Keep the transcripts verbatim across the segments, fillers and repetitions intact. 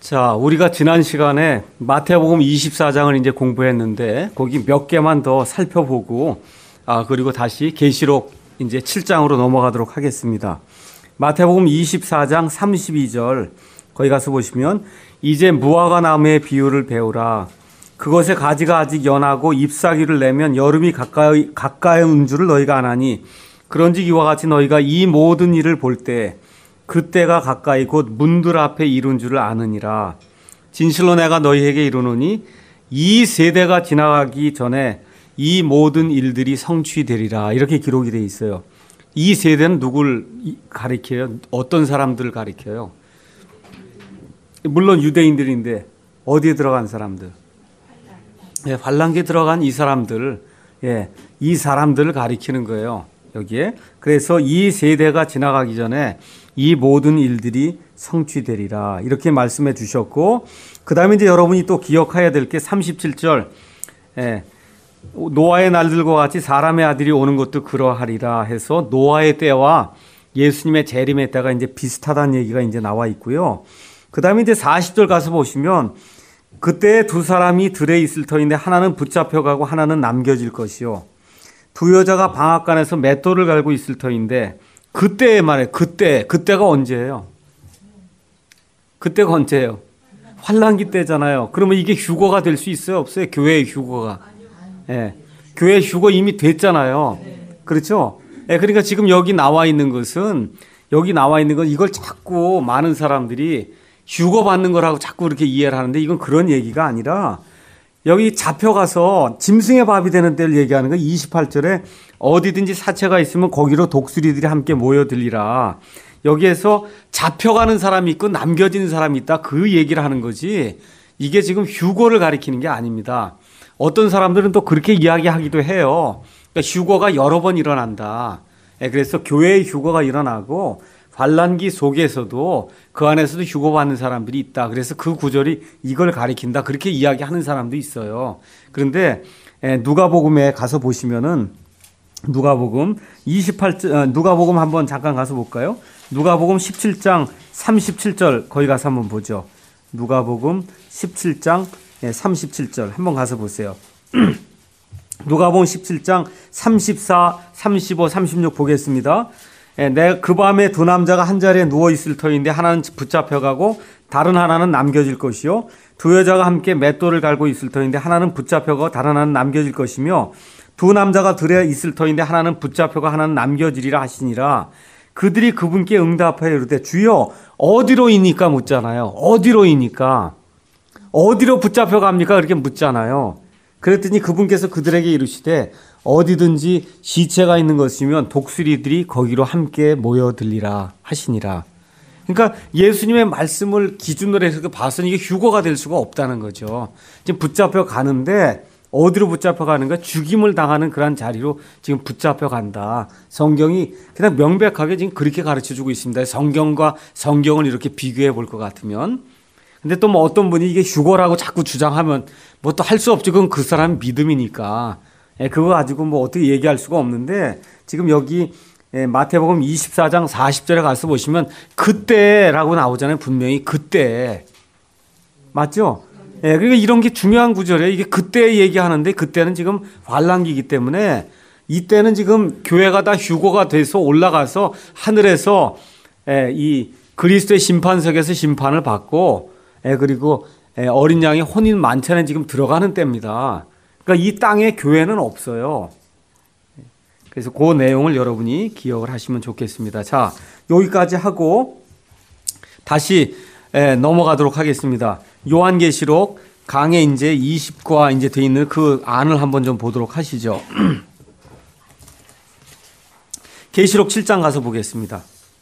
자, 우리가 지난 시간에 마태복음 이십사 장을 이제 공부했는데 거기 몇 개만 더 살펴보고 아 그리고 다시 계시록 이제 칠 장으로 넘어가도록 하겠습니다. 마태복음 이십사 장 삼십이 절 거기 가서 보시면 이제 무화과 나무의 비유를 배우라. 그것의 가지가 아직 연하고 잎사귀를 내면 여름이 가까이 가까이 온 줄을 너희가 아나니 그런즉 이와 같이 너희가 이 모든 일을 볼 때 그때가 가까이 곧 문들 앞에 이룬 줄을 아느니라. 진실로 내가 너희에게 이르노니 이 세대가 지나가기 전에 이 모든 일들이 성취되리라. 이렇게 기록이 되어 있어요. 이 세대는 누굴 가리켜요? 어떤 사람들을 가리켜요? 물론 유대인들인데 어디에 들어간 사람들? 예, 환란기에 들어간 이 사람들, 예, 이 사람들을 가리키는 거예요. 여기에. 그래서 이 세대가 지나가기 전에 이 모든 일들이 성취되리라. 이렇게 말씀해 주셨고, 그 다음에 이제 여러분이 또 기억해야 될 게 삼십칠 절, 예, 노아의 날들과 같이 사람의 아들이 오는 것도 그러하리라 해서 노아의 때와 예수님의 재림의 때가 이제 비슷하다는 얘기가 이제 나와 있고요. 그 다음에 이제 사십 절 가서 보시면 그때 두 사람이 들에 있을 터인데 하나는 붙잡혀가고 하나는 남겨질 것이요. 두 여자가 방앗간에서 맷돌을 갈고 있을 터인데 그때 말해 그때 그때가 언제예요? 그때가 언제예요? 환란기 때잖아요. 그러면 이게 휴거가 될 수 있어요? 없어요? 교회의 휴거가. 예, 교회 휴거 이미 됐잖아요. 그렇죠? 예, 그러니까 지금 여기 나와 있는 것은 여기 나와 있는 건 이걸 자꾸 많은 사람들이 휴거 받는 거라고 자꾸 그렇게 이해를 하는데 이건 그런 얘기가 아니라 여기 잡혀가서 짐승의 밥이 되는 때를 얘기하는 거 이십팔 절에 어디든지 사체가 있으면 거기로 독수리들이 함께 모여들리라. 여기에서 잡혀가는 사람이 있고 남겨지는 사람이 있다. 그 얘기를 하는 거지. 이게 지금 휴거를 가리키는 게 아닙니다. 어떤 사람들은 또 그렇게 이야기하기도 해요. 그러니까 휴거가 여러 번 일어난다. 그래서 교회의 휴거가 일어나고 환란기 속에서도 그 안에서도 휴거받는 사람들이 있다. 그래서 그 구절이 이걸 가리킨다. 그렇게 이야기하는 사람도 있어요. 그런데 누가복음에 가서 보시면은 누가복음 이십팔 절 누가복음 한번 잠깐 가서 볼까요? 누가복음 십칠 장 삼십칠 절 거기 가서 한번 보죠. 누가복음 십칠 장 삼십칠 절 한번 가서 보세요. 누가복음 십칠 장 삼십사, 삼십오, 삼십육 보겠습니다. 내 그 밤에 두 남자가 한 자리에 누워 있을 터인데 하나는 붙잡혀가고 다른 하나는 남겨질 것이요. 두 여자가 함께 맷돌을 갈고 있을 터인데 하나는 붙잡혀가고 다른 하나는 남겨질 것이며 두 남자가 들에 있을 터인데 하나는 붙잡혀가 하나는 남겨지리라 하시니라. 그들이 그분께 응답하여 이르되 주여 어디로이니까 묻잖아요. 어디로이니까 어디로 붙잡혀갑니까? 그렇게 묻잖아요. 그랬더니 그분께서 그들에게 이르시되 어디든지 시체가 있는 것이면 독수리들이 거기로 함께 모여들리라 하시니라. 그러니까 예수님의 말씀을 기준으로 해서 봐서는 이게 휴거가 될 수가 없다는 거죠. 지금 붙잡혀 가는데 어디로 붙잡혀 가는가? 죽임을 당하는 그런 자리로 지금 붙잡혀 간다. 성경이 그냥 명백하게 지금 그렇게 가르쳐 주고 있습니다. 성경과 성경을 이렇게 비교해 볼 것 같으면. 근데 또 뭐 어떤 분이 이게 휴거라고 자꾸 주장하면 뭐 또 할 수 없죠. 그건 그 사람 믿음이니까. 예, 그거 가지고 뭐 어떻게 얘기할 수가 없는데 지금 여기 예, 마태복음 이십사 장 사십 절에 가서 보시면 그때라고 나오잖아요. 분명히 그때. 맞죠? 예, 그러니까 이런 게 중요한 구절이에요. 이게 그때 얘기하는데 그때는 지금 환란기이기 때문에 이때는 지금 교회가 다 휴거가 돼서 올라가서 하늘에서 예, 이 그리스도의 심판석에서 심판을 받고 예, 그리고 예, 어린 양의 혼인 만찬에 지금 들어가는 때입니다. 그러니까 이 땅에 교회는 없어요. 그래서 그 내용을 여러분이 기억을 하시면 좋겠습니다. 자, 여기까지 하고 다시 예, 넘어가도록 하겠습니다. 요한계시록 강에 이제 이십 과 이제 돼 있는 그 안을 한번 좀 보도록 하시죠. 계시록 칠 장 가서 보겠습니다.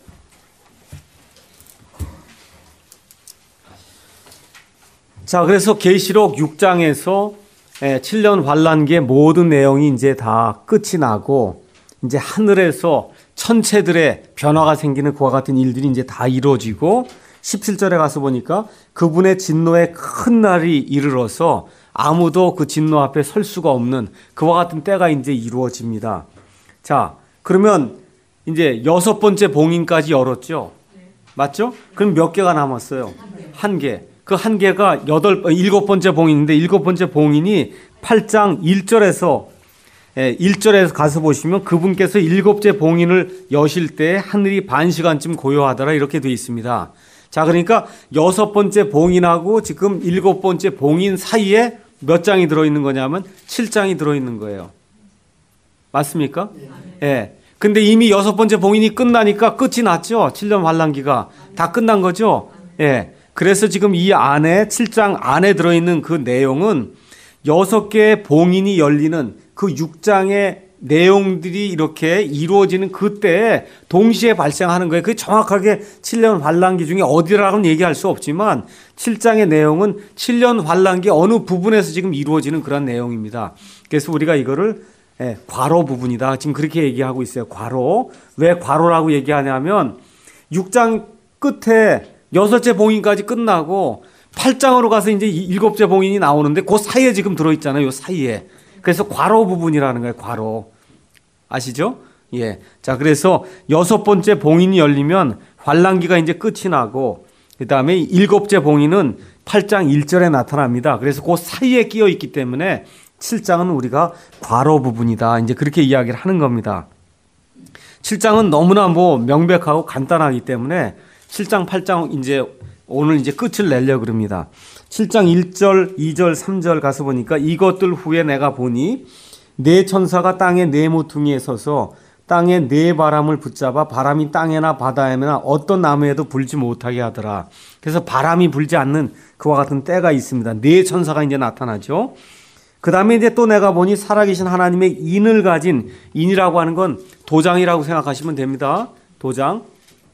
자, 그래서 계시록 육 장에서 칠 년 환란기의 모든 내용이 이제 다 끝이 나고 이제 하늘에서 천체들의 변화가 생기는 그와 같은 일들이 이제 다 이루어지고 십칠 절에 가서 보니까 그분의 진노의 큰 날이 이르러서 아무도 그 진노 앞에 설 수가 없는 그와 같은 때가 이제 이루어집니다. 자, 그러면 이제 여섯 번째 봉인까지 열었죠. 맞죠? 그럼 몇 개가 남았어요? 한 개. 그 한계가 여덟, 일곱 번째 봉인인데 일곱 번째 봉인이 팔 장 일 절에서 일 절에서 가서 보시면 그분께서 일곱째 봉인을 여실 때 하늘이 반 시간쯤 고요하더라 이렇게 되어 있습니다. 자, 그러니까 여섯 번째 봉인하고 지금 일곱 번째 봉인 사이에 몇 장이 들어있는 거냐면 칠 장이 들어있는 거예요. 맞습니까? 예. 네. 근데 이미 여섯 번째 봉인이 끝나니까 끝이 났죠. 칠 년 환란기가 다 끝난 거죠. 예. 네. 그래서 지금 이 안에 칠 장 안에 들어있는 그 내용은 여섯 개의 봉인이 열리는 그 육 장의 내용들이 이렇게 이루어지는 그때 동시에 발생하는 거예요. 그게 정확하게 칠 년 환란기 중에 어디라고는 얘기할 수 없지만 칠 장의 내용은 칠 년 환란기 어느 부분에서 지금 이루어지는 그런 내용입니다. 그래서 우리가 이거를 예, 괄호 부분이다. 지금 그렇게 얘기하고 있어요. 괄호. 왜 괄호라고 얘기하냐면 육 장 끝에 여섯째 봉인까지 끝나고 팔 장으로 가서 이제 일곱째 봉인이 나오는데 그 사이에 지금 들어있잖아요. 요 사이에. 그래서 괄호 부분이라는 거예요. 괄호. 아시죠? 예. 자, 그래서 여섯 번째 봉인이 열리면 환란기가 이제 끝이 나고 그 다음에 일곱째 봉인은 팔 장 일 절에 나타납니다. 그래서 그 사이에 끼어 있기 때문에 칠 장은 우리가 괄호 부분이다. 이제 그렇게 이야기를 하는 겁니다. 칠 장은 너무나 뭐 명백하고 간단하기 때문에 칠 장, 팔 장 이제 오늘 이제 끝을 내려고 그럽니다. 칠 장 일 절, 이 절, 삼 절 가서 보니까 이것들 후에 내가 보니 네 천사가 땅의 네 모퉁이에 서서 땅의 네 바람을 붙잡아 바람이 땅에나 바다에나 어떤 나무에도 불지 못하게 하더라. 그래서 바람이 불지 않는 그와 같은 때가 있습니다. 네 천사가 이제 나타나죠. 그 다음에 이제 또 내가 보니 살아계신 하나님의 인을 가진, 인이라고 하는 건 도장이라고 생각하시면 됩니다. 도장.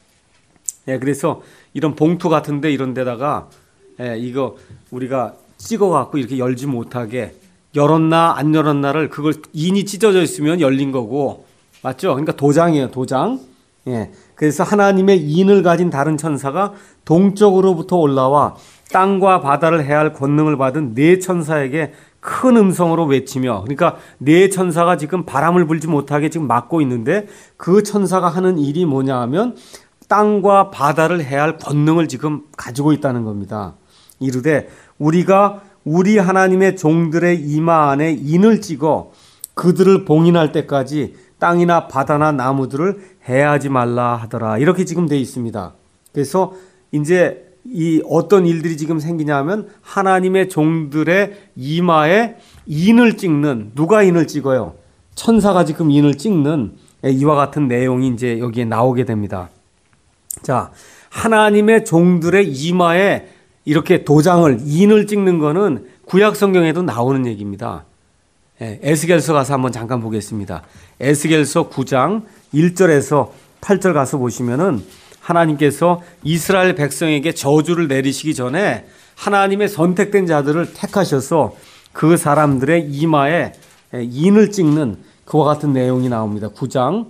예, 그래서 이런 봉투 같은데 이런 데다가 예, 이거 우리가 찍어갖고 이렇게 열지 못하게 열었나 안 열었나를 그걸 인이 찢어져 있으면 열린 거고 맞죠? 그러니까 도장이에요. 도장. 예, 그래서 하나님의 인을 가진 다른 천사가 동쪽으로부터 올라와 땅과 바다를 해할 권능을 받은 네 천사에게 큰 음성으로 외치며, 그러니까 네 천사가 지금 바람을 불지 못하게 지금 막고 있는데 그 천사가 하는 일이 뭐냐 하면 땅과 바다를 해할 권능을 지금 가지고 있다는 겁니다. 이르되 우리가 우리 하나님의 종들의 이마 안에 인을 찍어 그들을 봉인할 때까지 땅이나 바다나 나무들을 해하지 말라 하더라. 이렇게 지금 되어 있습니다. 그래서 이제 이 어떤 일들이 지금 생기냐면 하나님의 종들의 이마에 인을 찍는, 누가 인을 찍어요? 천사가 지금 인을 찍는 이와 같은 내용이 이제 여기에 나오게 됩니다. 자, 하나님의 종들의 이마에 이렇게 도장을, 인을 찍는 거는 구약 성경에도 나오는 얘기입니다. 예, 에스겔서 가서 한번 잠깐 보겠습니다. 에스겔서 구 장 일 절에서 팔 절 가서 보시면은 하나님께서 이스라엘 백성에게 저주를 내리시기 전에 하나님의 선택된 자들을 택하셔서 그 사람들의 이마에 인을 찍는 그와 같은 내용이 나옵니다. 구 장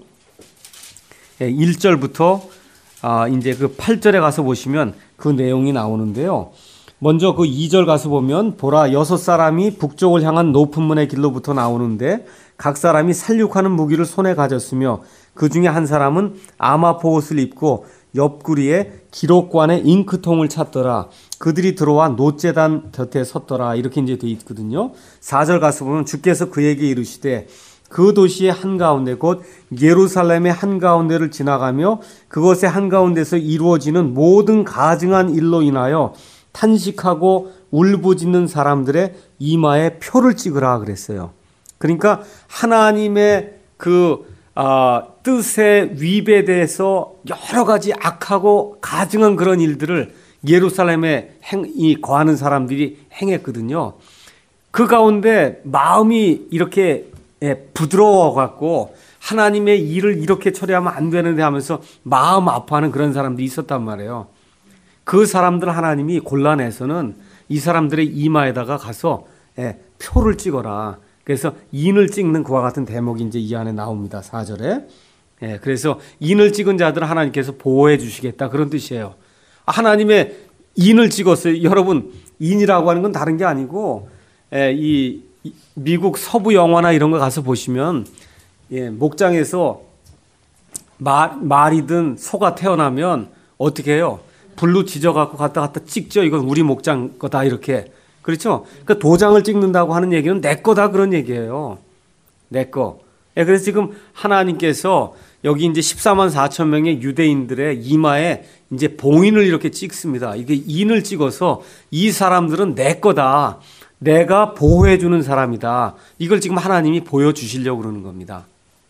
일 절부터 아, 이제 그 팔 절에 가서 보시면 그 내용이 나오는데요. 먼저 그 이 절 가서 보면 보라 여섯 사람이 북쪽을 향한 높은 문의 길로부터 나오는데 각 사람이 살육하는 무기를 손에 가졌으며 그 중에 한 사람은 아마포 옷을 입고 옆구리에 기록관에 잉크통을 찾더라. 그들이 들어와 노제단 곁에 섰더라. 이렇게 이제 돼 있거든요. 사 절 가서 보면 주께서 그에게 이르시되 그 도시의 한가운데 곧 예루살렘의 한가운데를 지나가며 그것의 한가운데서 이루어지는 모든 가증한 일로 인하여 탄식하고 울부짖는 사람들의 이마에 표를 찍으라 그랬어요. 그러니까 하나님의 그 아, 뜻에 위배돼서 여러 가지 악하고 가증한 그런 일들을 예루살렘에 행, 이 거하는 사람들이 행했거든요. 그 가운데 마음이 이렇게 예, 부드러워 갖고 하나님의 일을 이렇게 처리하면 안 되는데 하면서 마음 아파하는 그런 사람들이 있었단 말이에요. 그 사람들 하나님이 골라내서는 이 사람들의 이마에다가 가서 예, 표를 찍어라. 그래서 인을 찍는 그와 같은 대목이 이제 이 안에 나옵니다. 사 절에. 예, 그래서 인을 찍은 자들은 하나님께서 보호해 주시겠다. 그런 뜻이에요. 하나님의 인을 찍었어요. 여러분, 인이라고 하는 건 다른 게 아니고, 예, 이 미국 서부 영화나 이런 거 가서 보시면, 예, 목장에서 말, 말이든 소가 태어나면 어떻게 해요? 불로 지져갖고 갖다 갖다 찍죠. 이건 우리 목장 거다 이렇게. 그렇죠? 그 도장을 찍는다고 하는 얘기는 내 거다 그런 얘기예요. 내 거. 예, 그래서 지금 하나님께서 여기 이제 십사만 사천 명의 유대인들의 이마에 이제 봉인을 이렇게 찍습니다. 이게 인을 찍어서 이 사람들은 내 거다. 내가 보호해주는 사람이다. 이걸 지금 하나님이 보여주시려고 그러는 겁니다.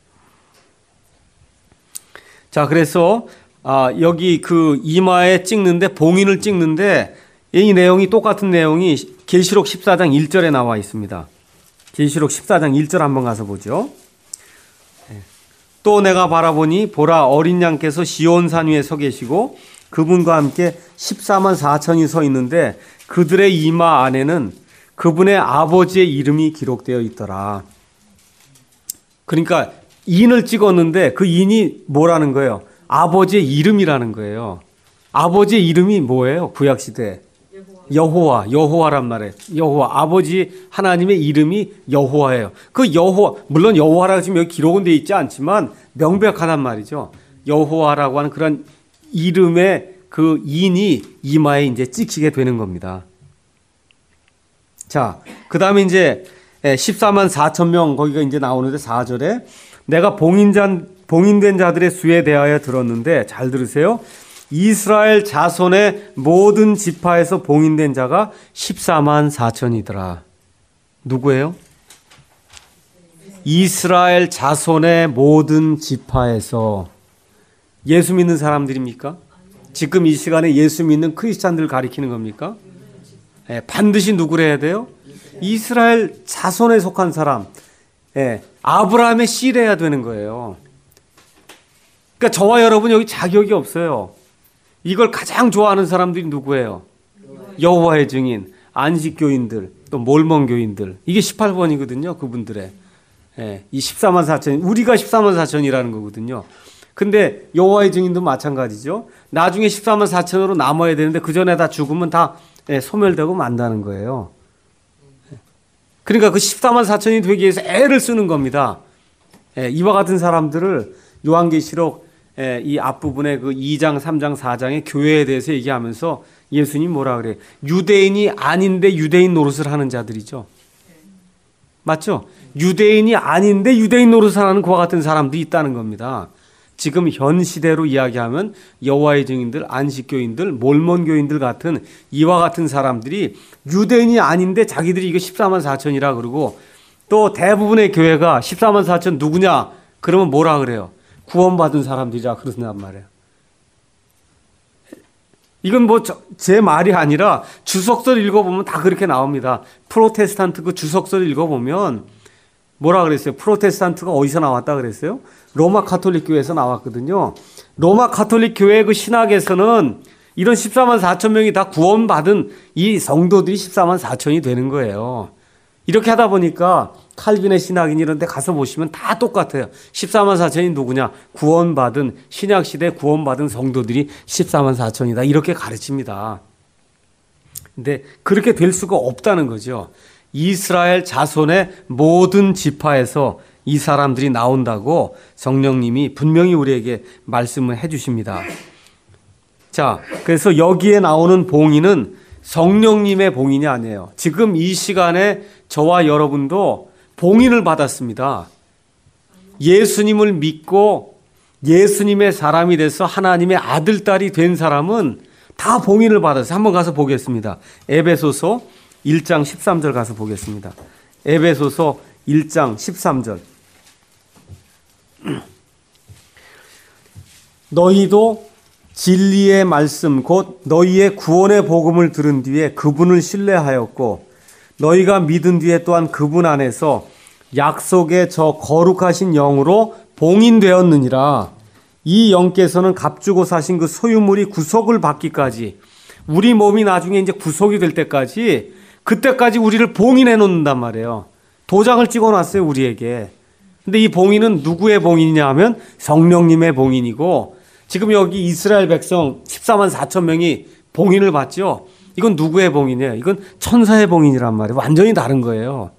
자, 그래서 아, 여기 그 이마에 찍는데 봉인을 찍는데 이 내용이 똑같은 내용이 계시록 십사 장 일 절에 나와 있습니다. 계시록 십사 장 일 절 한번 가서 보죠. 또 내가 바라보니 보라 어린 양께서 시온산 위에 서 계시고 그분과 함께 십사만 사천이 서 있는데 그들의 이마 안에는 그분의 아버지의 이름이 기록되어 있더라. 그러니까 인을 찍었는데 그 인이 뭐라는 거예요? 아버지의 이름이라는 거예요. 아버지의 이름이 뭐예요? 구약시대 여호와, 여호와란 말이에요. 여호와, 아버지 하나님의 이름이 여호와예요. 그 여호와, 물론 여호와라고 지금 여기 기록은 되어 있지 않지만 명백하단 말이죠. 여호와라고 하는 그런 이름의 그 인이 이마에 이제 찍히게 되는 겁니다. 자, 그 다음에 이제 십사만 사천 명 거기가 이제 나오는데 사 절에 내가 봉인자, 봉인된 자들의 수에 대하여 들었는데 잘 들으세요. 이스라엘 자손의 모든 지파에서 봉인된 자가 십사만 사천이더라. 누구예요? 이스라엘 자손의 모든 지파에서. 예수 믿는 사람들입니까? 지금 이 시간에 예수 믿는 크리스찬들 가리키는 겁니까? 예, 반드시 누구를 해야 돼요? 이스라엘 자손에 속한 사람. 예, 아브라함의 씨래야 되는 거예요. 그러니까 저와 여러분 여기 자격이 없어요. 이걸 가장 좋아하는 사람들이 누구예요? 여호와의 증인, 안식교인들, 또 몰몬교인들. 이게 십팔 번이거든요. 그분들의. 예, 이 십사만 사천, 우리가 십사만 사천이라는 거거든요. 근데 여호와의 증인도 마찬가지죠. 나중에 십사만 사천으로 남아야 되는데 그 전에 다 죽으면 다 예, 소멸되고 만다는 거예요. 그러니까 그 십사만 사천이 되기 위해서 애를 쓰는 겁니다. 예, 이와 같은 사람들을 요한계시록 예, 이 앞부분에 그 이 장, 삼 장, 사 장의 교회에 대해서 얘기하면서 예수님 뭐라 그래요? 유대인이 아닌데 유대인 노릇을 하는 자들이죠. 맞죠? 유대인이 아닌데 유대인 노릇을 하는 그와 같은 사람들이 있다는 겁니다. 지금 현 시대로 이야기하면 여호와의 증인들, 안식교인들, 몰몬교인들 같은 이와 같은 사람들이 유대인이 아닌데 자기들이 이거 십사만 사천이라 그러고 또 대부분의 교회가 십사만 사천 누구냐? 그러면 뭐라 그래요? 구원받은 사람들이라 그러단 말이에요. 이건 뭐 제 말이 아니라 주석서를 읽어보면 다 그렇게 나옵니다. 프로테스탄트 그 주석서를 읽어보면 뭐라 그랬어요? 프로테스탄트가 어디서 나왔다 그랬어요? 로마 가톨릭 교회에서 나왔거든요. 로마 가톨릭 교회 그 신학에서는 이런 십사만 사천 명이 다 구원받은 이 성도들이 십사만 사천이 되는 거예요. 이렇게 하다 보니까 칼빈의 신학인 이런 데 가서 보시면 다 똑같아요. 십사만 사천이 누구냐? 구원받은, 신약시대 구원받은 성도들이 십사만 사천이다. 이렇게 가르칩니다. 근데 그렇게 될 수가 없다는 거죠. 이스라엘 자손의 모든 지파에서 이 사람들이 나온다고 성령님이 분명히 우리에게 말씀을 해 주십니다. 자, 그래서 여기에 나오는 봉인은 성령님의 봉인이 아니에요. 지금 이 시간에 저와 여러분도 봉인을 받았습니다. 예수님을 믿고 예수님의 사람이 돼서 하나님의 아들, 딸이 된 사람은 다 봉인을 받았어요. 한번 가서 보겠습니다. 에베소서 일 장 십삼 절 가서 보겠습니다. 에베소서 일 장 십삼 절. 너희도 진리의 말씀 곧 너희의 구원의 복음을 들은 뒤에 그분을 신뢰하였고 너희가 믿은 뒤에 또한 그분 안에서 약속의 저 거룩하신 영으로 봉인되었느니라. 이 영께서는 값주고 사신 그 소유물이 구속을 받기까지 우리 몸이 나중에 이제 구속이 될 때까지 그때까지 우리를 봉인해 놓는단 말이에요. 도장을 찍어 놨어요, 우리에게. 근데 이 봉인은 누구의 봉인이냐 하면 성령님의 봉인이고 지금 여기 이스라엘 백성 십사만 사천 명이 봉인을 받죠. 이건 누구의 봉인이에요? 이건 천사의 봉인이란 말이에요. 완전히 다른 거예요.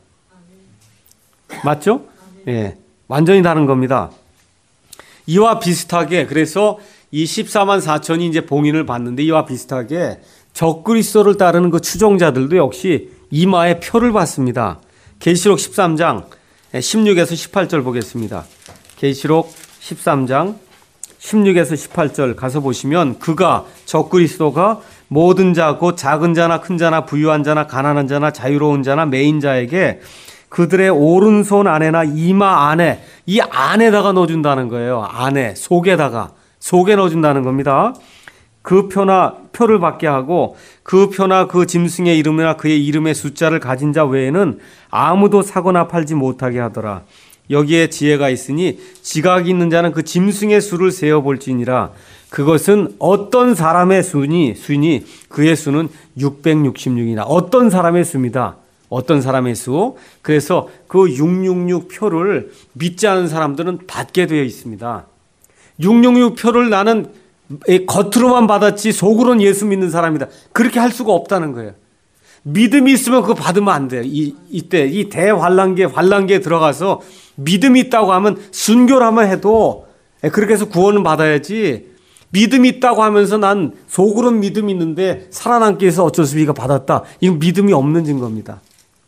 맞죠? 예, 완전히 다른 겁니다. 이와 비슷하게 그래서 이 십사만 사천이 이제 봉인을 받는데 이와 비슷하게 적그리스도를 따르는 그 추종자들도 역시 이마에 표를 받습니다. 계시록 십삼 장 십육에서 십팔 절 보겠습니다. 계시록 십삼 장 십육에서 십팔 절 가서 보시면 그가 적그리스도가 모든 자 곧 작은 자나 큰 자나 부유한 자나 가난한 자나 자유로운 자나 매인 자에게 그들의 오른손 안에나 이마 안에 이 안에다가 넣어준다는 거예요. 안에 속에다가 속에 넣어준다는 겁니다. 그 표나 표를 받게 하고 그 표나 그 짐승의 이름이나 그의 이름의 숫자를 가진 자 외에는 아무도 사거나 팔지 못하게 하더라. 여기에 지혜가 있으니 지각이 있는 자는 그 짐승의 수를 세어볼지니라. 그것은 어떤 사람의 수니 수니 그의 수는 육백육십육이나 어떤 사람의 수입니다. 어떤 사람의 수. 그래서 그 육백육십육 표를 믿지 않은 사람들은 받게 되어 있습니다. 육백육십육 표를 나는 겉으로만 받았지 속으로는 예수 믿는 사람이다. 그렇게 할 수가 없다는 거예요. 믿음이 있으면 그거 받으면 안 돼요. 이, 이때 이 대환란기에 환란기에 들어가서 믿음이 있다고 하면 순교라만 해도 그렇게 해서 구원을 받아야지. 믿음이 있다고 하면서 난 속으로는 믿음이 있는데 살아남기 위해서 어쩔 수 없이 이거 받았다. 이건 믿음이 없는 증거입니다.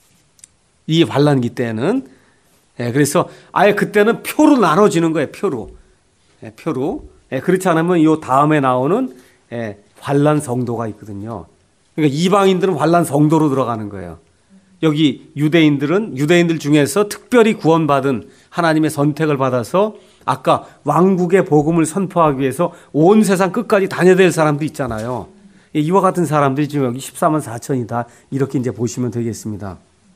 이 환란기 때는. 예, 그래서 아예 그때는 표로 나눠지는 거예요. 표로. 예, 표로. 예, 그렇지 않으면 이 다음에 나오는 예, 환란 성도가 있거든요. 그러니까 이방인들은 환란 성도로 들어가는 거예요. 여기 유대인들은 유대인들 중에서 특별히 구원받은 하나님의 선택을 받아서 아까 왕국의 복음을 선포하기 위해서 온 세상 끝까지 다녀야 될 사람도 있잖아요. 이와 같은 사람들이 지금 여기 십사만 사천이다. 이렇게 이제 보시면 되겠습니다.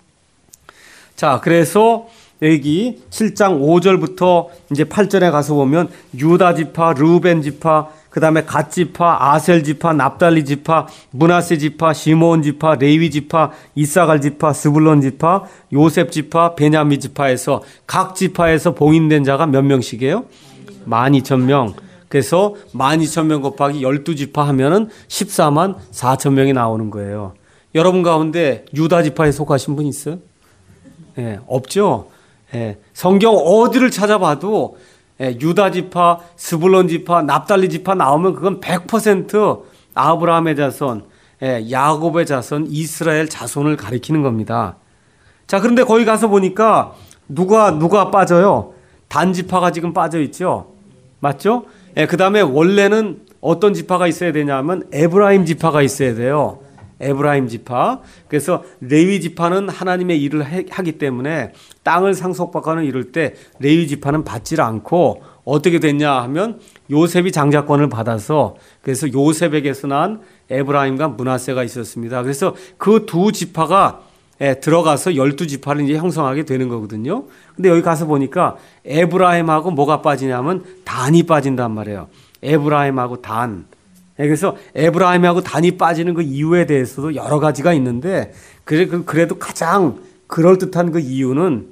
자, 그래서 여기 칠 장 오 절부터 이제 팔 절에 가서 보면 유다 지파, 르우벤 지파, 그 다음에 갓 지파, 아셀 지파, 납달리 지파, 므낫세 지파, 시므온 지파, 레위 지파, 이사갈 지파, 스불론 지파, 요셉 지파, 베냐민 지파에서 각 지파에서 봉인된 자가 몇 명씩이에요? 만 이천 명. 그래서 만 이천 명 곱하기 열두 지파 하면은 십사만 사천 명이 나오는 거예요. 여러분 가운데 유다 지파에 속하신 분 있어요? 예, 없죠? 예, 성경 어디를 찾아봐도 예, 유다 지파, 스불론 지파, 납달리 지파 나오면 그건 백 퍼센트 아브라함의 자손, 예, 야곱의 자손, 이스라엘 자손을 가리키는 겁니다. 자, 그런데 거기 가서 보니까 누가 누가 빠져요? 단 지파가 지금 빠져 있죠. 맞죠? 예, 그 다음에 원래는 어떤 지파가 있어야 되냐면 에브라임 지파가 있어야 돼요. 에브라임 지파. 그래서 레위 지파는 하나님의 일을 하기 때문에 땅을 상속받거나 이럴 때 레위 지파는 받질 않고 어떻게 됐냐 하면 요셉이 장자권을 받아서 그래서 요셉에게서 난 에브라임과 므낫세가 있었습니다. 그래서 그 두 지파가 들어가서 열두 지파를 이제 형성하게 되는 거거든요. 근데 여기 가서 보니까 에브라임하고 뭐가 빠지냐면 단이 빠진단 말이에요. 에브라임하고 단. 그래서 에브라임하고 단이 빠지는 그 이유에 대해서도 여러 가지가 있는데 그래도 가장 그럴듯한 그 이유는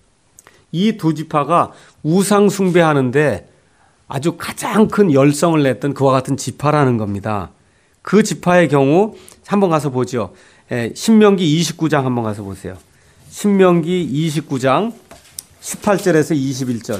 이 두 지파가 우상 숭배하는데 아주 가장 큰 열성을 냈던 그와 같은 지파라는 겁니다. 그 지파의 경우 한번 가서 보죠. 신명기 이십구 장 한번 가서 보세요. 신명기 이십구 장 십팔 절에서 이십일 절.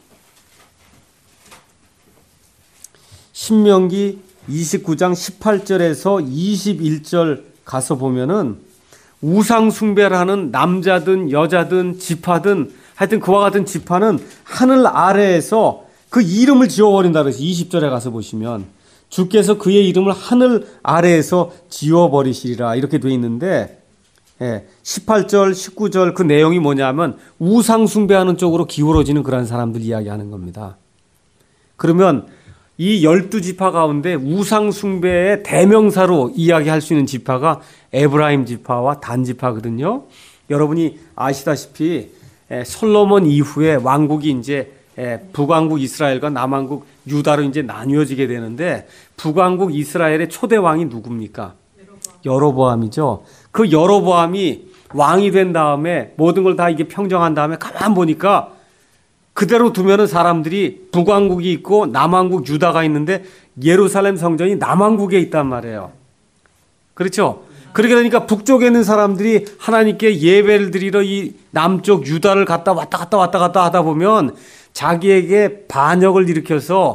신명기 이십구 장 십팔 절에서 이십일 절 가서 보면은 우상 숭배를 하는 남자든 여자든 지파든 하여튼 그와 같은 지파는 하늘 아래에서 그 이름을 지워버린다 그래서 이십 절에 가서 보시면 주께서 그의 이름을 하늘 아래에서 지워버리시리라 이렇게 돼 있는데 십팔 절, 십구 절 그 내용이 뭐냐면 우상 숭배하는 쪽으로 기울어지는 그런 사람들 이야기하는 겁니다. 그러면 이 열두 지파 가운데 우상 숭배의 대명사로 이야기할 수 있는 지파가 에브라임 지파와 단 지파거든요. 여러분이 아시다시피 솔로몬 이후에 왕국이 이제 북왕국 이스라엘과 남왕국 유다로 이제 나뉘어지게 되는데 북왕국 이스라엘의 초대 왕이 누굽니까? 여로보암이죠. 그 여로보암이 왕이 된 다음에 모든 걸 다 이게 평정한 다음에 가만 보니까 그대로 두면은 사람들이 북왕국이 있고 남왕국 유다가 있는데 예루살렘 성전이 남왕국에 있단 말이에요. 그렇죠? 그렇게 되니까 북쪽에 있는 사람들이 하나님께 예배를 드리러 이 남쪽 유다를 갔다 왔다 갔다 왔다 갔다 하다 보면 자기에게 반역을 일으켜서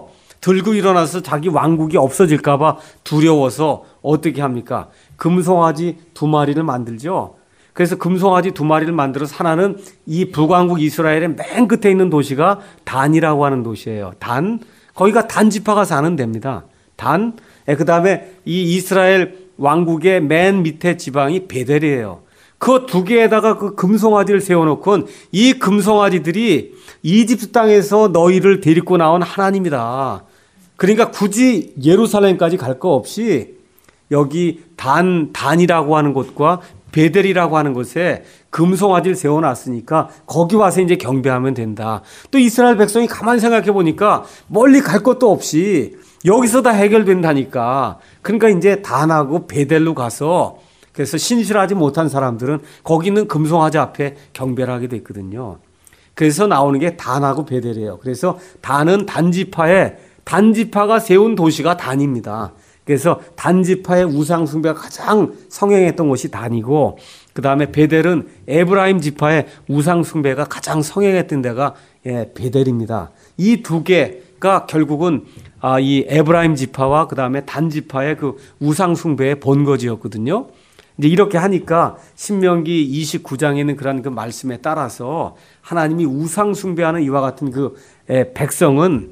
들고 일어나서 자기 왕국이 없어질까봐 두려워서 어떻게 합니까? 금송아지 두 마리를 만들죠. 그래서 금송아지 두 마리를 만들어서 하나는 이 북왕국 이스라엘의 맨 끝에 있는 도시가 단이라고 하는 도시예요. 단, 거기가 단 지파가 사는 데입니다. 단, 그 다음에 이 이스라엘 왕국의 맨 밑에 지방이 베델이에요. 그 두 개에다가 그 금송아지를 세워놓고 이 금송아지들이 이집트 땅에서 너희를 데리고 나온 하나님이다. 그러니까 굳이 예루살렘까지 갈 거 없이 여기 단, 단이라고 하는 곳과 베델이라고 하는 곳에 금송아지를 세워놨으니까 거기 와서 이제 경배하면 된다. 또 이스라엘 백성이 가만히 생각해 보니까 멀리 갈 것도 없이 여기서 다 해결된다니까. 그러니까 이제 단하고 베델로 가서 그래서 신실하지 못한 사람들은 거기 있는 금송아지 앞에 경배를 하게 됐거든요. 그래서 나오는 게 단하고 베델이에요. 그래서 단은 단지파에 단지파가 세운 도시가 단입니다. 그래서 단지파의 우상 숭배가 가장 성행했던 곳이 단이고 그 다음에 베델은 에브라임 지파의 우상 숭배가 가장 성행했던 데가 예, 베델입니다. 이 두 개가 결국은 아, 이 에브라임 지파와 그 다음에 단 지파의 그 우상 숭배의 본거지였거든요. 이제 이렇게 하니까 신명기 이십구 장에 있는 그런 그 말씀에 따라서 하나님이 우상 숭배하는 이와 같은 그 예, 백성은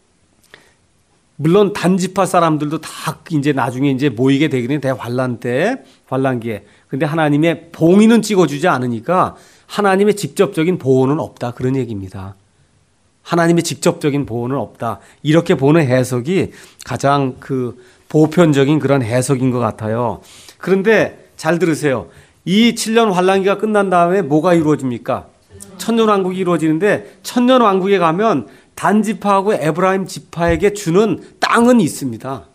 물론 단지파 사람들도 다 이제 나중에 이제 모이게 되기는 대환란 때, 환란기에. 근데 하나님의 봉인은 찍어주지 않으니까 하나님의 직접적인 보호는 없다. 그런 얘기입니다. 하나님의 직접적인 보호는 없다. 이렇게 보는 해석이 가장 그 보편적인 그런 해석인 것 같아요. 그런데 잘 들으세요. 이 칠 년 환란기가 끝난 다음에 뭐가 이루어집니까? 천년왕국이 이루어지는데 천년왕국에 가면 단지파하고 에브라임 지파에게 주는 땅은 있습니다.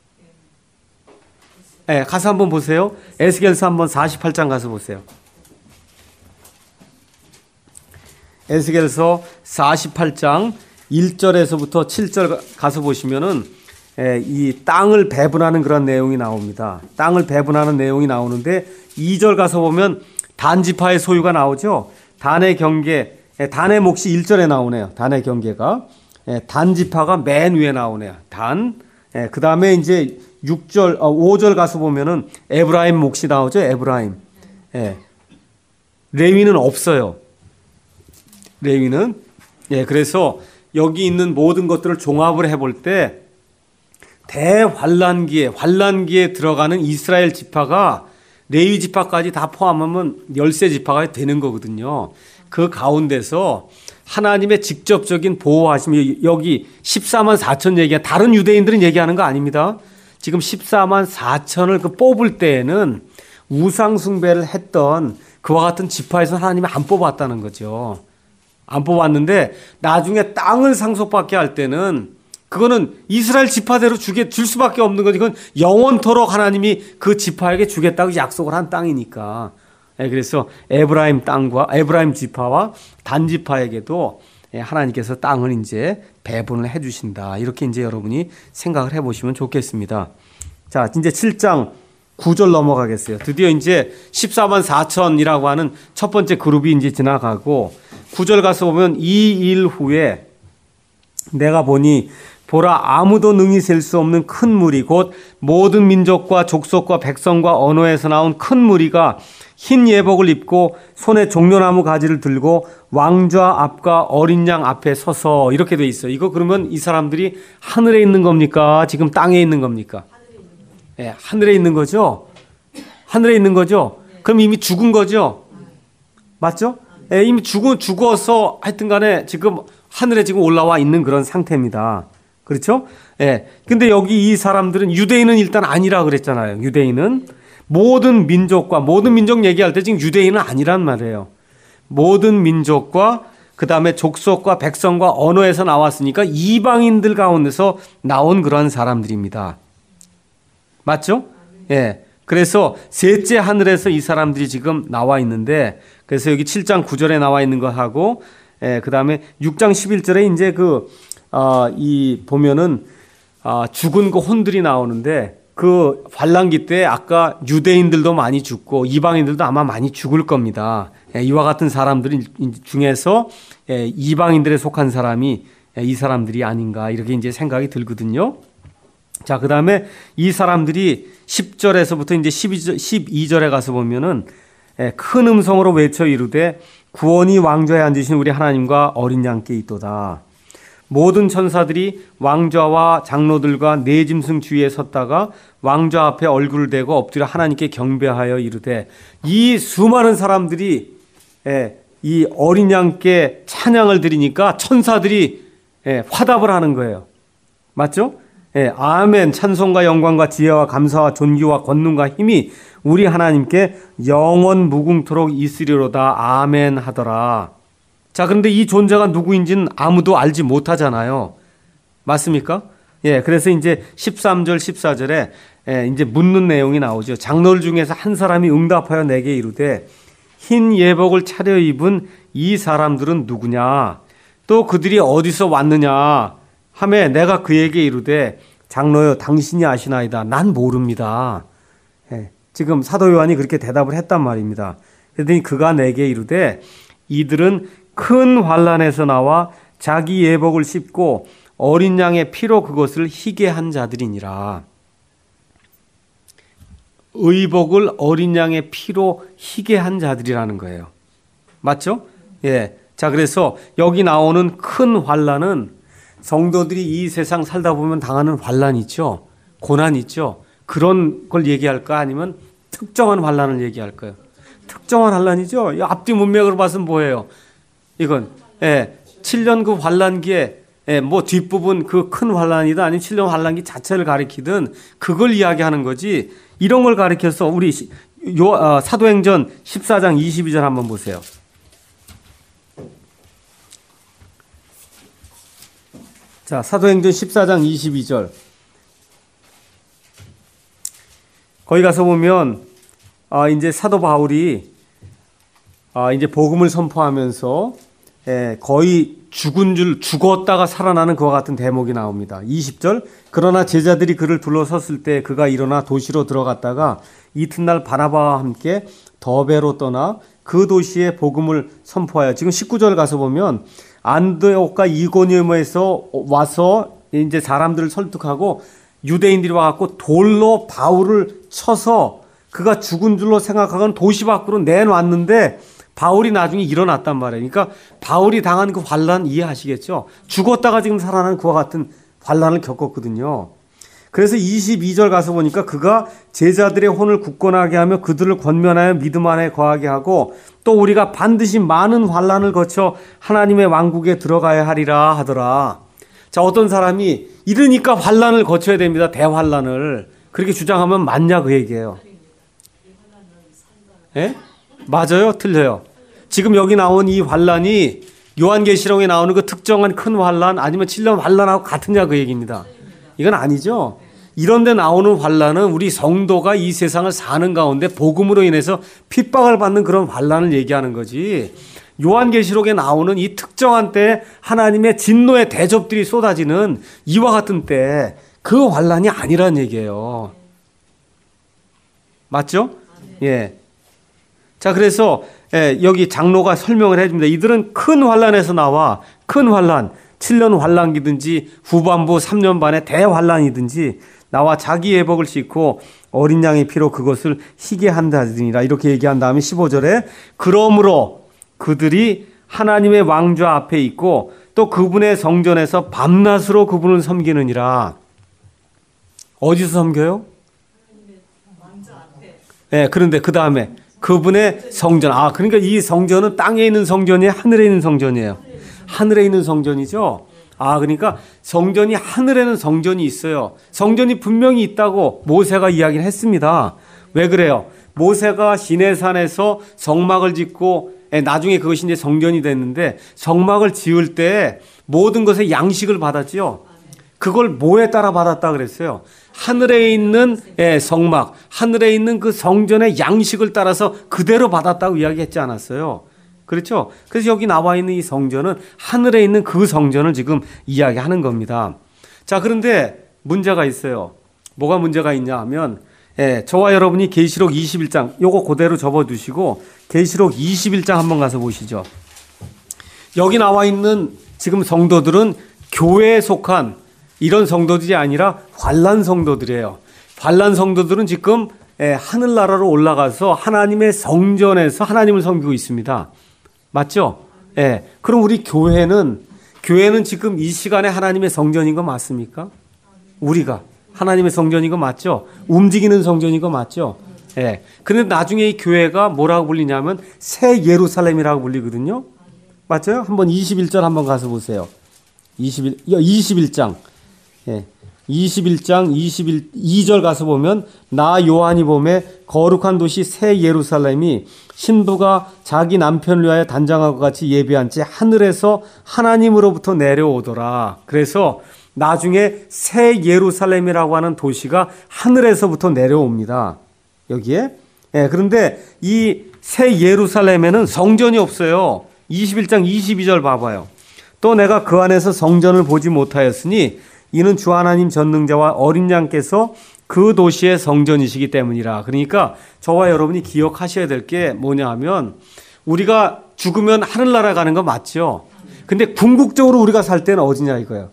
네, 가서 한번 보세요. 에스겔서 한번 사십팔 장 가서 보세요. 에스겔서 사십팔 장 일 절에서부터 칠 절 가서 보시면은 이 땅을 배분하는 그런 내용이 나옵니다. 땅을 배분하는 내용이 나오는데 이 절 가서 보면 단지파의 소유가 나오죠. 단의 경계, 단의 몫이 일 절에 나오네요. 단의 경계가. 단지파가 맨 위에 나오네요. 단. 그 다음에 이제 육 절, 오 절 가서 보면은 에브라임 몫이 나오죠. 에브라임. 레위는 없어요. 레위는. 예, 그래서 여기 있는 모든 것들을 종합을 해볼 때 대환란기에, 환란기에 들어가는 이스라엘 지파가 레위 지파까지 다 포함하면 열세 지파가 되는 거거든요. 그 가운데서 하나님의 직접적인 보호하심이 여기 십사만 사천 얘기가 다른 유대인들은 얘기하는 거 아닙니다. 지금 십사만 사천을 그 뽑을 때에는 우상 숭배를 했던 그와 같은 지파에서 하나님이 안 뽑았다는 거죠. 안 뽑았는데 나중에 땅을 상속받게 할 때는 그거는 이스라엘 지파대로 주게 줄 수밖에 없는 거지. 그건 영원토록 하나님이 그 지파에게 주겠다고 약속을 한 땅이니까. 그래서 에브라임 땅과 에브라임 지파와 단 지파에게도 하나님께서 땅을 이제 배분을 해주신다. 이렇게 이제 여러분이 생각을 해보시면 좋겠습니다. 자, 이제 칠 장 구 절 넘어가겠어요. 드디어 이제 십사만 사천이라고 하는 첫 번째 그룹이 이제 지나가고 구 절 가서 보면 이 일 후에 내가 보니 보라 아무도 능히 셀 수 없는 큰 무리 곧 모든 민족과 족속과 백성과 언어에서 나온 큰 무리가 흰 예복을 입고 손에 종려나무 가지를 들고 왕좌 앞과 어린 양 앞에 서서 이렇게 돼 있어요. 이거 그러면 이 사람들이 하늘에 있는 겁니까? 지금 땅에 있는 겁니까? 예, 하늘에 있는 거죠. 하늘에 있는 거죠. 그럼 이미 죽은 거죠. 맞죠? 예, 이미 죽어 죽어서 하여튼 간에 지금 하늘에 지금 올라와 있는 그런 상태입니다. 그렇죠? 예. 근데 여기 이 사람들은 유대인은 일단 아니라 그랬잖아요. 유대인은 모든 민족과 모든 민족 얘기할 때 지금 유대인은 아니란 말이에요. 모든 민족과 그 다음에 족속과 백성과 언어에서 나왔으니까 이방인들 가운데서 나온 그런 사람들입니다. 맞죠? 예. 그래서 셋째 하늘에서 이 사람들이 지금 나와 있는데 그래서 여기 칠 장 구 절에 나와 있는 거 하고 예, 그 다음에 육 장 십일 절에 이제 그 어, 이 보면은 어, 죽은 그 혼들이 나오는데 그 환란기 때 아까 유대인들도 많이 죽고 이방인들도 아마 많이 죽을 겁니다. 예, 이와 같은 사람들 중에서 예, 이방인들에 속한 사람이 이 사람들이 아닌가 이렇게 이제 생각이 들거든요. 자, 그 다음에 이 사람들이 십 절에서부터 이제 십이 절에 가서 보면은 큰 음성으로 외쳐 이르되 구원이 왕좌에 앉으신 우리 하나님과 어린 양께 있도다. 모든 천사들이 왕좌와 장로들과 네 짐승 주위에 섰다가 왕좌 앞에 얼굴을 대고 엎드려 하나님께 경배하여 이르되, 이 수많은 사람들이 이 어린 양께 찬양을 드리니까 천사들이 화답을 하는 거예요. 맞죠? 예, 아멘. 찬송과 영광과 지혜와 감사와 존귀와 권능과 힘이 우리 하나님께 영원 무궁토록 있으리로다. 아멘 하더라. 자, 그런데 이 존재가 누구인지는 아무도 알지 못하잖아요. 맞습니까? 예, 그래서 이제 십삼 절, 십사 절에 예, 이제 묻는 내용이 나오죠. 장로들 중에서 한 사람이 응답하여 내게 이르되, 흰 예복을 차려입은 이 사람들은 누구냐? 또 그들이 어디서 왔느냐? 하매 내가 그에게 이르되, 장로여 당신이 아시나이다. 난 모릅니다. 예, 지금 사도 요한이 그렇게 대답을 했단 말입니다. 그랬더니 그가 내게 이르되, 이들은 큰 환난에서 나와 자기 예복을 씹고 어린 양의 피로 그것을 희게 한 자들이니라. 의복을 어린 양의 피로 희게 한 자들이라는 거예요. 맞죠? 예. 자, 그래서 여기 나오는 큰 환난은 성도들이 이 세상 살다 보면 당하는 환난이 있죠. 고난이 있죠. 그런 걸 얘기할까? 아니면 특정한 환난을 얘기할까요? 특정한 환난이죠. 이 앞뒤 문맥으로 봐서는 뭐예요? 이건 예, 칠 년 그 환난기에 예, 뭐 뒷부분 그 큰 환난이다 아니면 칠 년 환난기 자체를 가리키든 그걸 이야기하는 거지, 이런 걸 가리켜서 우리 요, 어, 사도행전 십사 장 이십이 절 한번 보세요. 자, 사도행전 십사 장 이십이 절. 거기 가서 보면 아, 이제 사도 바울이 아, 이제 복음을 선포하면서 예, 거의 죽은 줄, 죽었다가 살아나는 그와 같은 대목이 나옵니다. 이십 절. 그러나 제자들이 그를 둘러섰을 때 그가 일어나 도시로 들어갔다가 이튿날 바나바와 함께 더베로 떠나 그 도시에 복음을 선포하여, 지금 십구 절 가서 보면 안드옥과 이고니움에서 와서 이제 사람들을 설득하고 유대인들이 와갖고 돌로 바울을 쳐서 그가 죽은 줄로 생각하고는 도시 밖으로 내놨는데 바울이 나중에 일어났단 말이에요. 그러니까 바울이 당한 그 환난 이해하시겠죠? 죽었다가 지금 살아나는 그와 같은 환난을 겪었거든요. 그래서 이십이 절 가서 보니까 그가 제자들의 혼을 굳건하게 하며 그들을 권면하여 믿음 안에 거하게 하고 또 우리가 반드시 많은 환난을 거쳐 하나님의 왕국에 들어가야 하리라 하더라. 자, 어떤 사람이 이러니까 환난을 거쳐야 됩니다. 대환난을. 그렇게 주장하면 맞냐 그 얘기예요. 예? 맞아요? 틀려요? 지금 여기 나온 이 환난이 요한계시록에 나오는 그 특정한 큰 환난 아니면 칠 년 환난하고 같으냐 그 얘기입니다. 이건 아니죠. 이런 데 나오는 환난은 우리 성도가 이 세상을 사는 가운데 복음으로 인해서 핍박을 받는 그런 환난을 얘기하는 거지, 요한계시록에 나오는 이 특정한 때 하나님의 진노의 대접들이 쏟아지는 이와 같은 때 그 환난이 아니란 얘기예요. 맞죠? 예. 자, 그래서 예, 여기 장로가 설명을 해줍니다. 이들은 큰 환난에서 나와, 큰 환난, 칠 년 환난기든지 후반부 삼 년 반의 대환난이든지 나와 자기 예복을 씻고 어린 양의 피로 그것을 희게 한다더니라, 이렇게 얘기한 다음에 십오 절에 그러므로 그들이 하나님의 왕좌 앞에 있고 또 그분의 성전에서 밤낮으로 그분을 섬기느니라. 어디서 섬겨요? 네, 그런데 그 다음에 그분의 성전. 아, 그러니까 이 성전은 땅에 있는 성전이에요? 하늘에 있는 성전이에요? 하늘에 있는 성전이죠? 아, 그러니까 성전이, 하늘에는 성전이 있어요. 성전이 분명히 있다고 모세가 이야기를 했습니다. 왜 그래요? 모세가 시내산에서 성막을 짓고 나중에 그것이 이제 성전이 됐는데 성막을 지을 때 모든 것의 양식을 받았지요. 그걸 뭐에 따라 받았다 그랬어요? 하늘에 있는 성막, 하늘에 있는 그 성전의 양식을 따라서 그대로 받았다고 이야기했지 않았어요? 그렇죠? 그래서 여기 나와 있는 이 성전은 하늘에 있는 그 성전을 지금 이야기하는 겁니다. 자, 그런데 문제가 있어요. 뭐가 문제가 있냐 하면, 예, 저와 여러분이 계시록 이십일 장 요거 그대로 접어두시고 계시록 이십일 장 한번 가서 보시죠. 여기 나와 있는 지금 성도들은 교회에 속한 이런 성도들이 아니라 환란 성도들이에요. 환란 성도들은 지금 예, 하늘나라로 올라가서 하나님의 성전에서 하나님을 섬기고 있습니다. 맞죠? 예. 그럼 우리 교회는 교회는 지금 이 시간에 하나님의 성전인 거 맞습니까? 우리가 하나님의 성전인 거 맞죠? 움직이는 성전인 거 맞죠? 예. 그런데 나중에 이 교회가 뭐라고 불리냐면 새 예루살렘이라고 불리거든요. 맞죠? 한번 이십일 절 한번 가서 보세요. 이십일, 이십일 장. 예. 이십일 장 이십이 절 가서 보면 나 요한이 보매 거룩한 도시 새 예루살렘이 신부가 자기 남편을 위하여 단장하고 같이 예비한 채 하늘에서 하나님으로부터 내려오더라. 그래서 나중에 새 예루살렘이라고 하는 도시가 하늘에서부터 내려옵니다. 여기에. 예, 그런데 이 새 예루살렘에는 성전이 없어요. 이십일 장 이십이 절 봐봐요. 또 내가 그 안에서 성전을 보지 못하였으니 이는 주 하나님 전능자와 어린 양께서 그 도시의 성전이시기 때문이라. 그러니까 저와 여러분이 기억하셔야 될 게 뭐냐 하면 우리가 죽으면 하늘나라 가는 거 맞죠? 근데 궁극적으로 우리가 살 때는 어디냐 이거예요.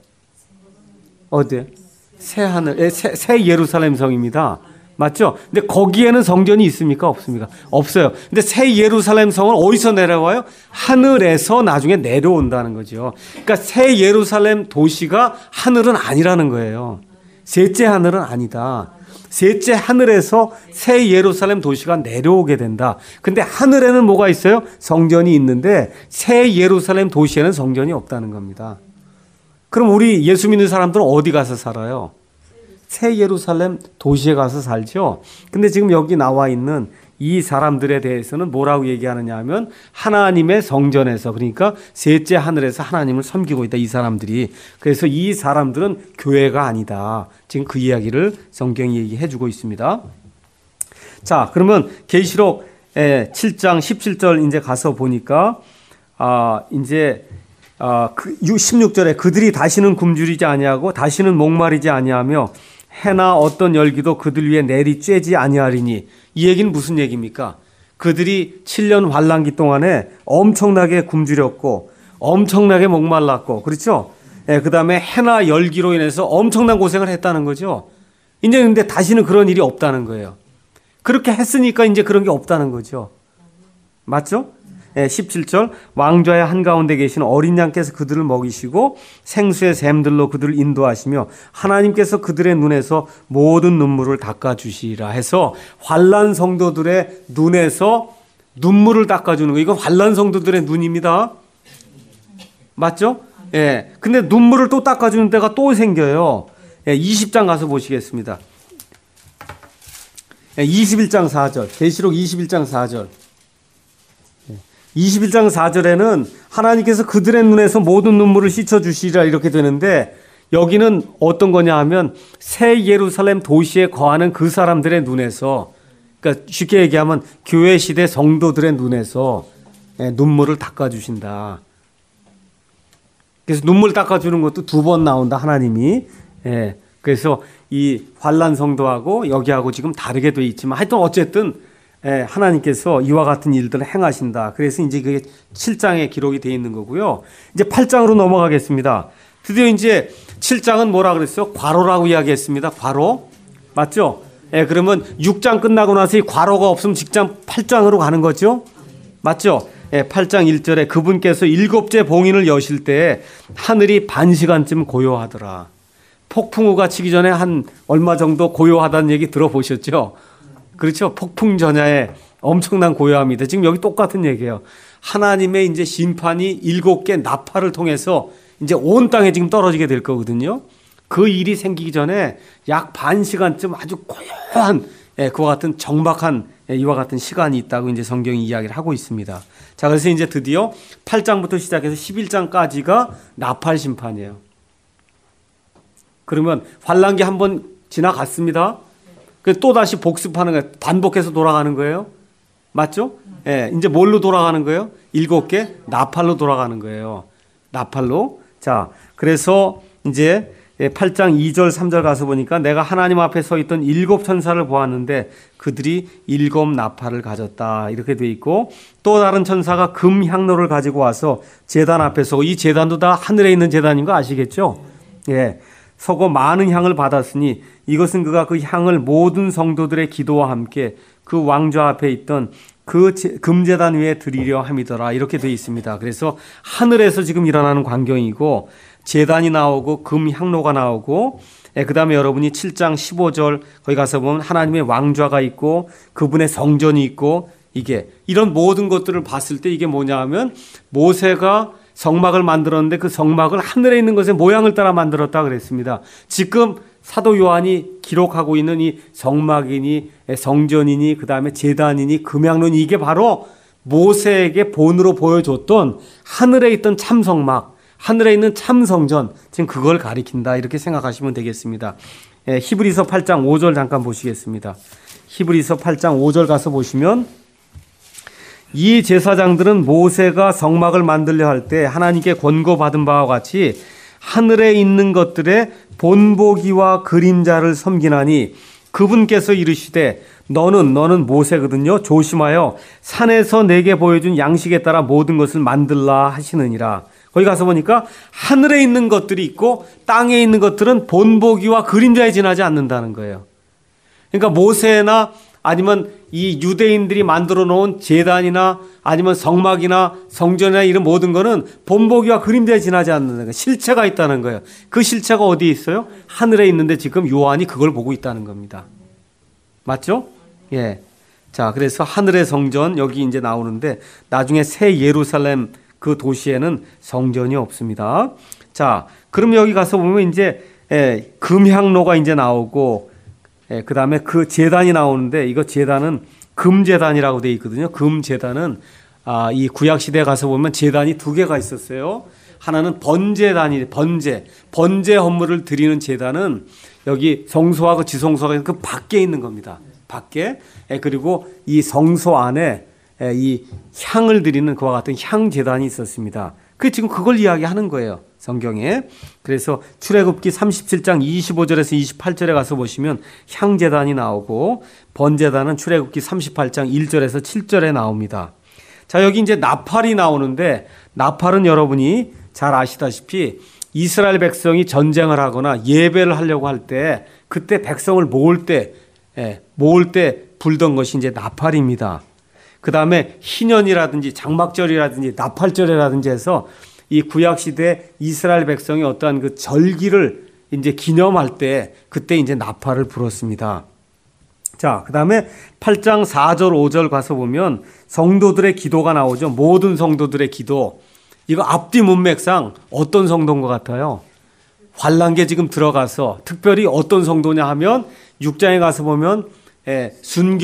어디? 새 하늘, 새, 새 예루살렘 성입니다. 맞죠? 근데 거기에는 성전이 있습니까? 없습니까? 없어요. 근데 새 예루살렘 성은 어디서 내려와요? 하늘에서 나중에 내려온다는 거죠. 그러니까 새 예루살렘 도시가 하늘은 아니라는 거예요. 셋째 하늘은 아니다. 셋째 하늘에서 새 예루살렘 도시가 내려오게 된다. 근데 하늘에는 뭐가 있어요? 성전이 있는데 새 예루살렘 도시에는 성전이 없다는 겁니다. 그럼 우리 예수 믿는 사람들은 어디 가서 살아요? 새 예루살렘 도시에 가서 살죠. 근데 지금 여기 나와 있는 이 사람들에 대해서는 뭐라고 얘기하느냐 하면 하나님의 성전에서, 그러니까 셋째 하늘에서 하나님을 섬기고 있다, 이 사람들이. 그래서 이 사람들은 교회가 아니다. 지금 그 이야기를 성경이 얘기해 주고 있습니다. 자, 그러면 계시록 칠 장 십칠 절 이제 가서 보니까 아, 이제 아, 그 십육 절에 그들이 다시는 굶주리지 아니하고 다시는 목마르지 아니하며 해나 어떤 열기도 그들 위에 내리 쬐지 아니하리니. 이 얘기는 무슨 얘기입니까? 그들이 칠 년 환란기 동안에 엄청나게 굶주렸고 엄청나게 목말랐고, 그렇죠? 예, 그 다음에 해나 열기로 인해서 엄청난 고생을 했다는 거죠. 이제 근데 다시는 그런 일이 없다는 거예요. 그렇게 했으니까 이제 그런 게 없다는 거죠. 맞죠? 예, 십칠 절 왕좌의 한가운데 계신 어린 양께서 그들을 먹이시고 생수의 샘들로 그들을 인도하시며 하나님께서 그들의 눈에서 모든 눈물을 닦아주시리라 해서 환난 성도들의 눈에서 눈물을 닦아주는 거, 이거 환난 성도들의 눈입니다. 맞죠? 예. 근데 눈물을 또 닦아주는 때가 또 생겨요. 예, 이십 장 가서 보시겠습니다. 예, 이십일 장 사 절, 계시록 이십일 장 사 절. 이십일 장 사 절에는 하나님께서 그들의 눈에서 모든 눈물을 씻어주시리라 이렇게 되는데, 여기는 어떤 거냐 하면 새 예루살렘 도시에 거하는 그 사람들의 눈에서, 그러니까 쉽게 얘기하면 교회 시대 성도들의 눈에서 눈물을 닦아주신다. 그래서 눈물 닦아주는 것도 두 번 나온다, 하나님이. 예. 그래서 이 환난 성도하고 여기하고 지금 다르게 돼 있지만 하여튼 어쨌든 예, 하나님께서 이와 같은 일들을 행하신다. 그래서 이제 그게 칠 장에 기록이 되어 있는 거고요. 이제 팔 장으로 넘어가겠습니다. 드디어 이제 칠 장은 뭐라 그랬어요? 과로라고 이야기했습니다. 과로. 맞죠? 예, 그러면 육 장 끝나고 나서 이 과로가 없으면 직장 팔 장으로 가는 거죠? 맞죠? 예, 팔 장 일 절에 그분께서 일곱째 봉인을 여실 때 하늘이 반 시간쯤 고요하더라. 폭풍우가 치기 전에 한 얼마 정도 고요하다는 얘기 들어보셨죠? 그렇죠. 폭풍 전야에 엄청난 고요함이다. 지금 여기 똑같은 얘기예요. 하나님의 이제 심판이 일곱 개 나팔을 통해서 이제 온 땅에 지금 떨어지게 될 거거든요. 그 일이 생기기 전에 약 반 시간쯤 아주 고요한, 예, 그와 같은 정박한, 예, 이와 같은 시간이 있다고 이제 성경이 이야기를 하고 있습니다. 자, 그래서 이제 드디어 팔 장부터 시작해서 십일 장까지가 나팔 심판이에요. 그러면 환란기 한번 지나갔습니다. 또 다시 복습하는 거예요. 반복해서 돌아가는 거예요. 맞죠? 예, 이제 뭘로 돌아가는 거예요? 일곱 개 나팔로 돌아가는 거예요. 나팔로. 자, 그래서 이제 팔 장 이 절 삼 절 가서 보니까 내가 하나님 앞에 서 있던 일곱 천사를 보았는데 그들이 일곱 나팔을 가졌다 이렇게 돼 있고, 또 다른 천사가 금 향로를 가지고 와서 제단 앞에 서고, 이 제단도 다 하늘에 있는 제단인 거 아시겠죠? 예, 서고 많은 향을 받았으니 이것은 그가 그 향을 모든 성도들의 기도와 함께 그 왕좌 앞에 있던 그 금제단 위에 드리려 함이더라 이렇게 돼 있습니다. 그래서 하늘에서 지금 일어나는 광경이고, 제단이 나오고 금 향로가 나오고, 예, 그 다음에 여러분이 칠 장 십오 절 거기 가서 보면 하나님의 왕좌가 있고 그분의 성전이 있고, 이게 이런 모든 것들을 봤을 때 이게 뭐냐 하면 모세가 성막을 만들었는데 그 성막을 하늘에 있는 것의 모양을 따라 만들었다 그랬습니다. 지금 사도 요한이 기록하고 있는 이 성막이니 성전이니 그 다음에 제단이니 금향로니 이게 바로 모세에게 본으로 보여줬던 하늘에 있던 참성막, 하늘에 있는 참성전, 지금 그걸 가리킨다 이렇게 생각하시면 되겠습니다. 예, 히브리서 팔 장 오 절 잠깐 보시겠습니다. 히브리서 팔 장 오 절 가서 보시면, 이 제사장들은 모세가 성막을 만들려 할 때 하나님께 권고받은 바와 같이 하늘에 있는 것들의 본보기와 그림자를 섬기나니 그분께서 이르시되 너는 너는 모세거든요. 조심하여 산에서 내게 보여준 양식에 따라 모든 것을 만들라 하시느니라. 거기 가서 보니까 하늘에 있는 것들이 있고 땅에 있는 것들은 본보기와 그림자에 지나지 않는다는 거예요. 그러니까 모세나 아니면 이 유대인들이 만들어 놓은 제단이나 아니면 성막이나 성전이나 이런 모든 거는 본보기와 그림자에 지나지 않는다는 거예요. 실체가 있다는 거예요. 그 실체가 어디에 있어요? 하늘에 있는데 지금 요한이 그걸 보고 있다는 겁니다. 맞죠? 예. 자, 그래서 하늘의 성전 여기 이제 나오는데 나중에 새 예루살렘 그 도시에는 성전이 없습니다. 자, 그럼 여기 가서 보면 이제 예, 금향로가 이제 나오고, 예, 그 다음에 그 제단이 나오는데, 이거 제단은 금제단이라고 되어 있거든요. 금제단은 아, 이 구약시대에 가서 보면 제단이 두 개가 있었어요. 하나는 번제단이, 번제, 번제 헌물을 드리는 제단은 여기 성소와 그 지성소가 그 밖에 있는 겁니다. 밖에. 예, 그리고 이 성소 안에 예, 이 향을 드리는 그와 같은 향제단이 있었습니다. 그 지금 그걸 이야기하는 거예요, 성경에. 그래서 출애굽기 삼십칠 장 이십오 절에서 이십팔 절에 가서 보시면 향제단이 나오고, 번제단은 출애굽기 삼십팔 장 일 절에서 칠 절에 나옵니다. 자, 여기 이제 나팔이 나오는데, 나팔은 여러분이 잘 아시다시피 이스라엘 백성이 전쟁을 하거나 예배를 하려고 할 때, 그때 백성을 모을 때, 예, 모을 때 불던 것이 이제 나팔입니다. 그 다음에 희년이라든지 장막절이라든지 나팔절이라든지 해서 이 구약시대 이스라엘 백성이 어떠한 그 절기를 이제 기념할 때 그때 이제 나팔을 불었습니다. 자, 그 다음에 팔 장 사 절 오 절 가서 보면 성도들의 기도가 나오죠. 모든 성도들의 기도. 이거 앞뒤 문맥상 어떤 성도인 것 같아요? 환란기에 지금 들어가서 특별히 어떤 성도냐 하면 육 장에 가서 보면 예,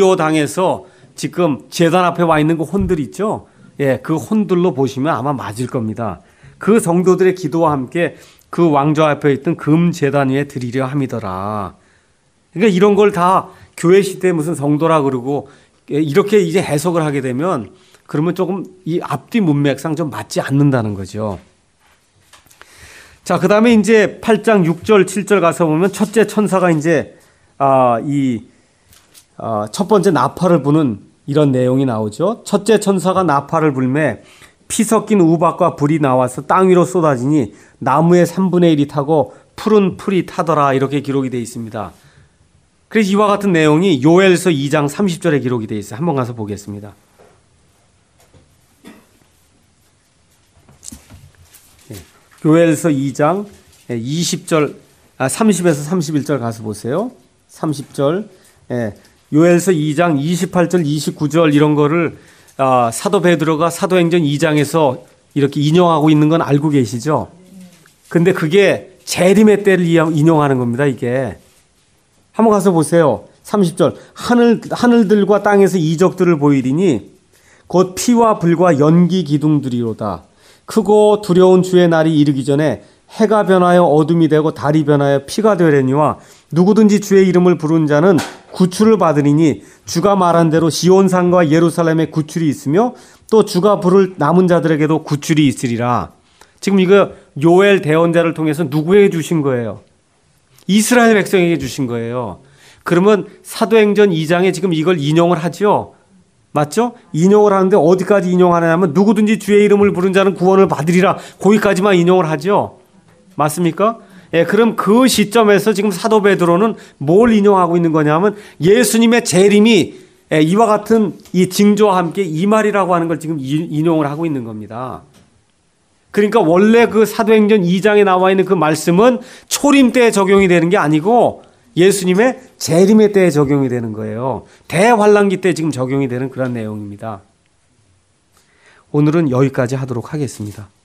순교당해서 지금 제단 앞에 와 있는 그 혼들 있죠? 예, 그 혼들로 보시면 아마 맞을 겁니다. 그 성도들의 기도와 함께 그 왕좌 앞에 있던 금 제단 위에 드리려 함이더라. 그러니까 이런 걸 다 교회 시대에 무슨 성도라 그러고 이렇게 이제 해석을 하게 되면 그러면 조금 이 앞뒤 문맥상 좀 맞지 않는다는 거죠. 자, 그 다음에 이제 팔 장 육 절 칠 절 가서 보면 첫째 천사가 이제 아, 이 아, 첫 번째 나팔을 부는 이런 내용이 나오죠. 첫째 천사가 나팔을 불매 피 섞인 우박과 불이 나와서 땅 위로 쏟아지니 나무의 삼분의 일이 타고 푸른 풀이 타더라 이렇게 기록이 되어 있습니다. 그래서 이와 같은 내용이 요엘서 이 장 삼십 절에 기록이 되어 있어요. 한번 가서 보겠습니다. 요엘서 이 장 이십 절, 아, 삼십에서 삼십일 절 가서 보세요. 삼십 절. 예. 요엘서 이 장 이십팔 절 이십구 절 이런 거를 아, 사도 베드로가 사도행전 이 장에서 이렇게 인용하고 있는 건 알고 계시죠? 근데 그게 재림의 때를 인용하는 겁니다, 이게. 한번 가서 보세요. 삼십 절. 하늘, 하늘들과 땅에서 이적들을 보이리니 곧 피와 불과 연기 기둥들이로다. 크고 두려운 주의 날이 이르기 전에 해가 변하여 어둠이 되고 달이 변하여 피가 되려니와 누구든지 주의 이름을 부른 자는 구출을 받으리니 주가 말한 대로 시온산과 예루살렘에 구출이 있으며 또 주가 부를 남은 자들에게도 구출이 있으리라. 지금 이거 요엘 대언자를 통해서 누구에게 주신 거예요? 이스라엘 백성에게 주신 거예요. 그러면 사도행전 이 장에 지금 이걸 인용을 하죠. 맞죠? 인용을 하는데 어디까지 인용하냐면 누구든지 주의 이름을 부른 자는 구원을 받으리라. 거기까지만 인용을 하죠. 맞습니까? 예, 그럼 그 시점에서 지금 사도 베드로는 뭘 인용하고 있는 거냐면 예수님의 재림이 예, 이와 같은 이 징조와 함께 이 말이라고 하는 걸 지금 인용을 하고 있는 겁니다. 그러니까 원래 그 사도행전 이 장에 나와 있는 그 말씀은 초림 때에 적용이 되는 게 아니고 예수님의 재림의 때에 적용이 되는 거예요. 대환란기 때 지금 적용이 되는 그런 내용입니다. 오늘은 여기까지 하도록 하겠습니다.